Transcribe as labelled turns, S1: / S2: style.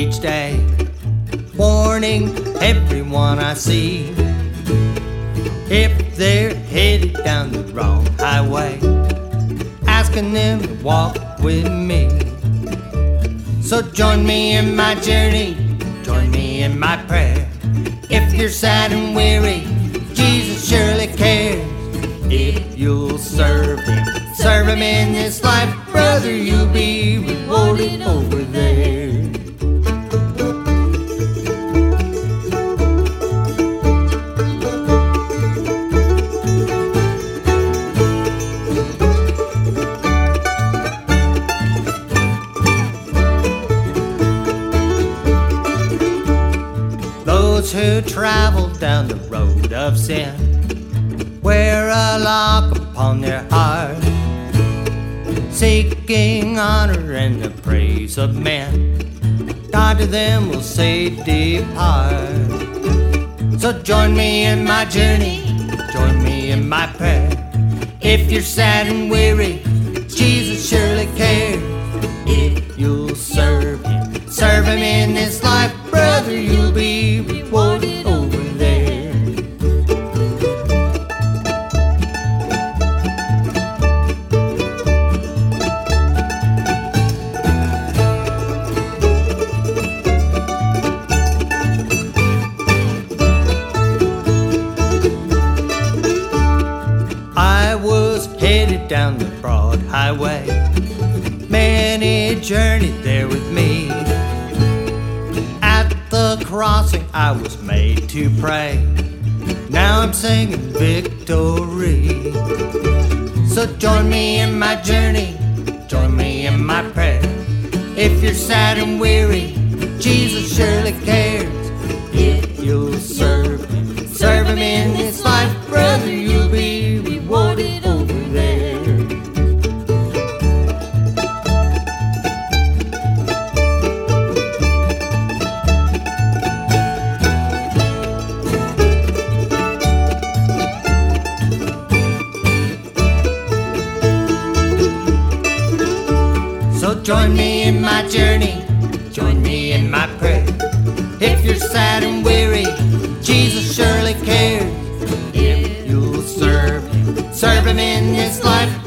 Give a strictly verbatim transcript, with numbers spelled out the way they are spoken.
S1: each day, warning everyone I see, if they're headed down the wrong highway, asking them to walk with me. So join me in my journey, join me in my prayer. If you're sad and weary, Jesus surely cares. If you'll serve Him, serve Him in this life, brother, you'll be rewarded over there. Those who travel down the road of sin wear a lock upon their heart, seeking honor and the praise of men. God to them will say, depart. So join me in my journey, join me in my prayer. If you're sad and weary, Jesus surely cares. If you'll serve Him, serve Him in this life, brother, you'll be rewarded over there. I was headed down the broad highway, many journeyed there with me. At the crossing I was made to pray, now I'm singing victory. So join me in my journey, join me in my prayer. If you're sad and weary, Jesus surely cares. If you'll serve Him, serve Him in this life, brother, you'll be rewarded over there. So join me in my journey, join me in my prayer. If you're sad and weary, Jesus surely cares. If you'll serve Him, serve Him in this life,